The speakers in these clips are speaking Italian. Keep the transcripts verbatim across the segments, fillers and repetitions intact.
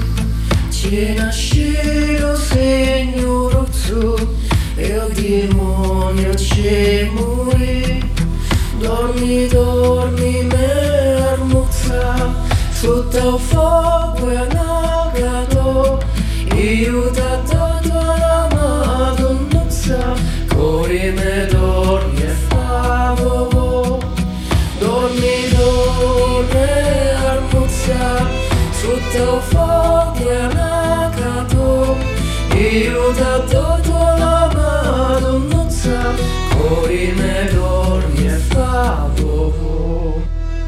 Ci nascito segno rozzo e il demonio ci morì. Dormi, dormi, me armuzza sotto il fuoco e nagato. Io t'ho dato la madonnuzza, cori me dormi e fa vovo. Dormi, dormi, armuzza sotto il fuoco e nagato. Io t'ho dato la madonnuzza, cori me dormi e fa vovo.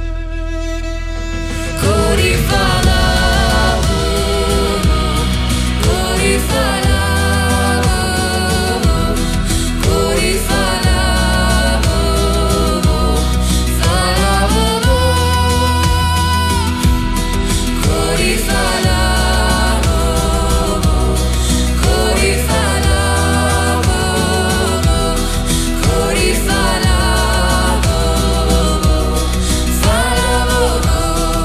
Cori fa la vovo, cori fa la vovo, cori fa la vovo, fa la vovo, cori fa la vovo, cori fa la vovo, cori fa la vovo, fa la vovo.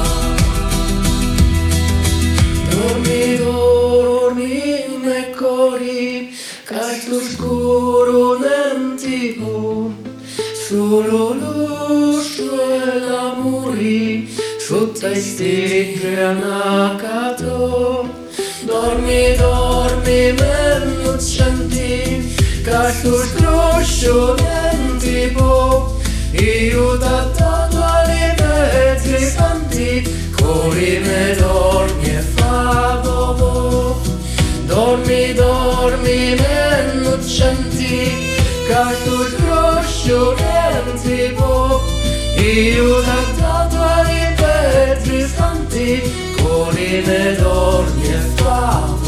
Dormi, dormi, me cori, carto scuro non ti può. Solo l'uscio e l'amore sotto i streghe annacato. Dormi, dormi, me non senti, carto scroscio non ti può. Io t'ho dato alle pezze canti, cori me dormi e fa vovo. Dormi, dormi, me non senti, carto scroscio non ti può. Io t'ho dato alle pezze canti, cori me dormi e fa vovo.